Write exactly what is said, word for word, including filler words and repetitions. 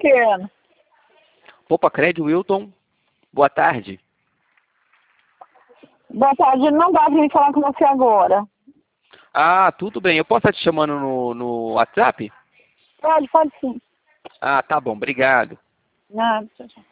pequeno. Poupa Crédito, Wilton. Boa tarde. Boa tarde, não dá pra me falar com você agora. Ah, tudo bem. Eu posso estar te chamando no, no WhatsApp? Pode, pode sim. Ah, tá bom. Obrigado. Nada, tchau, tchau.